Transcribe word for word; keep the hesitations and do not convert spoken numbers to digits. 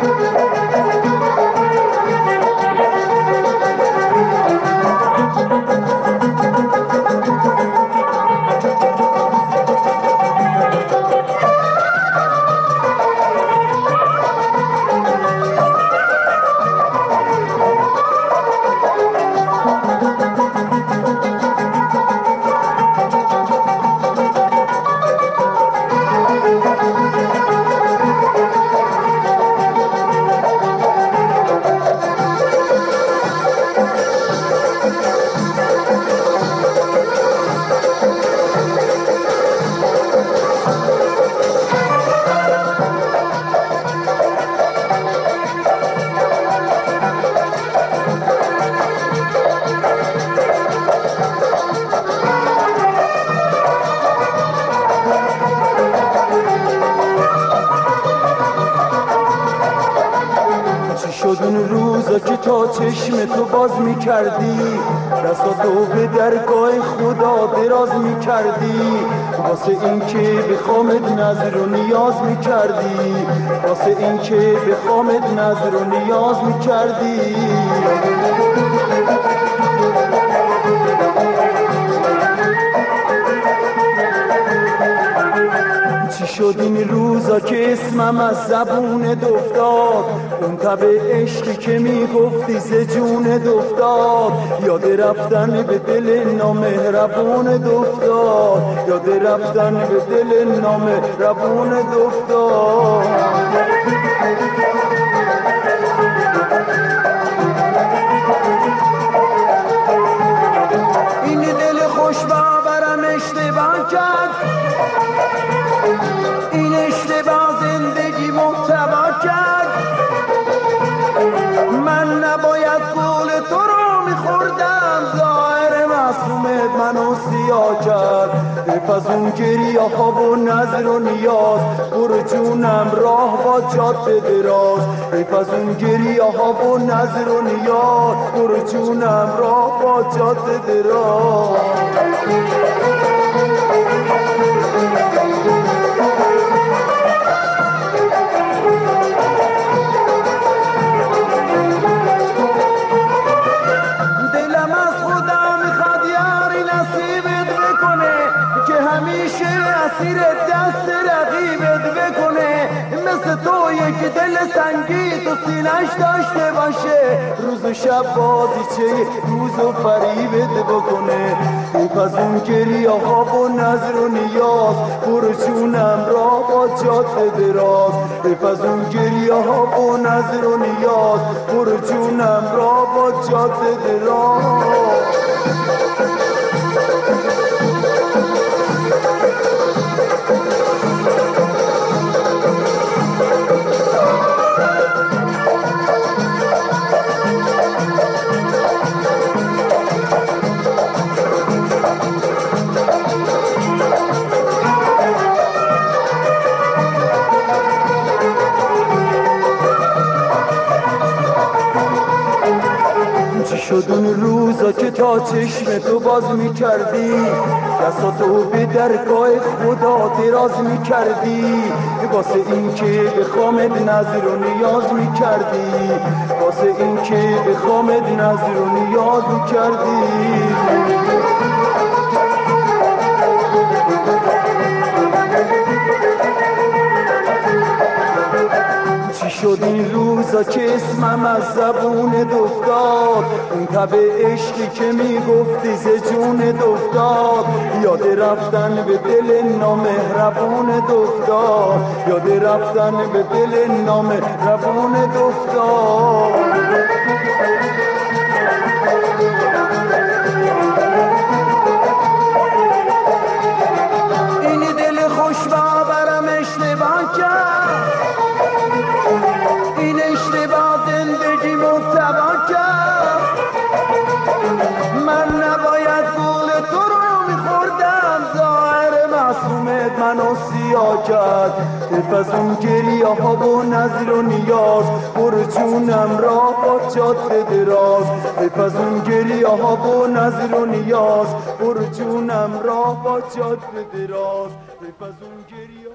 شد اون روزا که تا چشم تو باز میکردی دستاتو به درگاه خدا دراز میکردی واسه این که بخوامت نظر و نیاز میکردی واسه این که بخوامت نظر و نیاز میکردی چی شد این روزا که اسمم از زبونت افتاد اون تب عشقی که میگفتی ز جونت افتاد یاد رفتن به دل نامهربونت افتاد یاد رفتن به دل نامهربونت افتاد این دل خوش باورم اشتباه کرد این اشتباه زندگی محتوا کرد من نباید گول تو رو میخوردم ظاهر معصومت منو سیاه کرد حیف از اون گریه ها و نظر و نیاز برو جونم راه با جاده دراز حیف از اون گریه ها و نظر و نیاز برو جونم راه با جاده دراز اسیر دست رقیبت بکنه مثل تو یک دل سنگی تو سینش داشته باشه روز و شب بازیچه روز و فریبت بکنه حیف از اون گریه ها و نظر و نیاز برو جونم راه با جاده دراز حیف از اون گریه ها و نظر و نیاز برو جونم راه با جاده دراز شد اون روزا که تا چشم تو باز میکردی دستاتو به درگاه خدا دراز میکردی واسه این که بخوامت نظر و نیاز میکردی واسه این که بخوامت نظر و نیاز میکردی چی شد این روزا که اسمم از زبونت افتاد اون تب عشقی که میگفتی ز جونت افتاد یاد رفتن به دل نامهربونت افتاد یاد رفتن به دل نامهربونت افتاد این دل خوش باورم اشتباه کرد این اشتباه زندگی محتوا کرد من نباید گول تو رو میخوردم ظاهر معصومت منو سیاه کرد حیف از اون گریه ها و نظر و نیاز برو جونم راه با جاده دراز حیف از اون گریه ها و نظر و نیاز برو جونم راه با جاده دراز حیف از اون گریه